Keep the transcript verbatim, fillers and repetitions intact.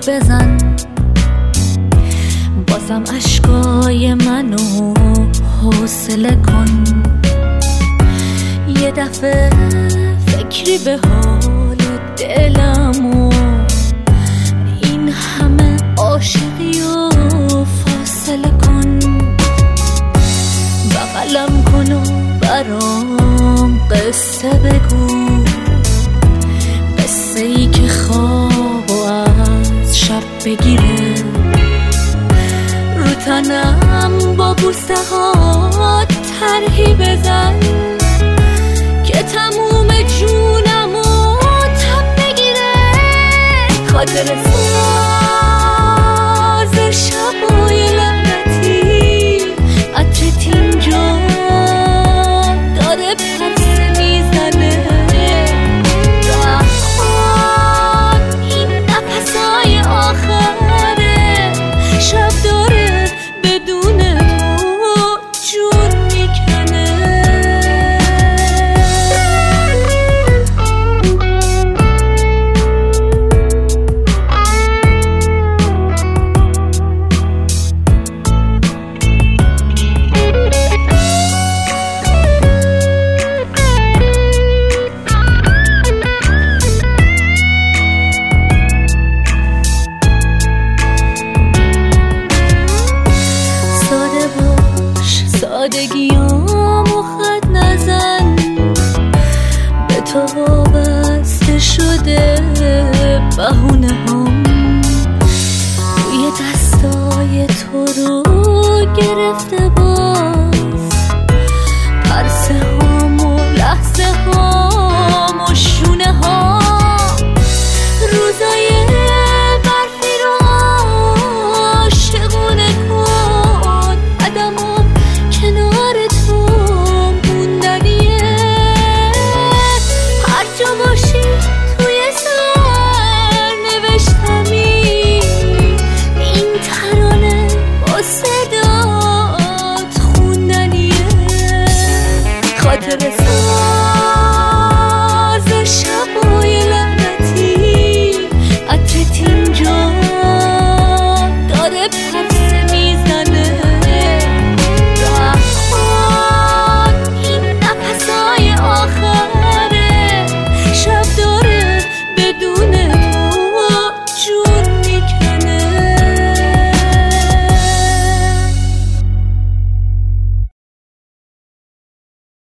بزن، بازم اشکای منو حوصله کن. یه دفعه فکری به حال دلم و این همه عاشقی و فاصله کن. بغلم کن و برام قصه بگو، قصه ای که خواب و از شب بگیره. رو تنم با بوسه ها طرحی بزن که تموم جونم و تب بگیره. خاطر ساز شبای لعنتی عطرت اینجا داره پس میزنه. رخوان این نفسای آخره شب داره بدون تو جون میکنه. سادگیامو خط نزن، به تو وابسته شده بهونه هم. روی دستای تو رو گرفته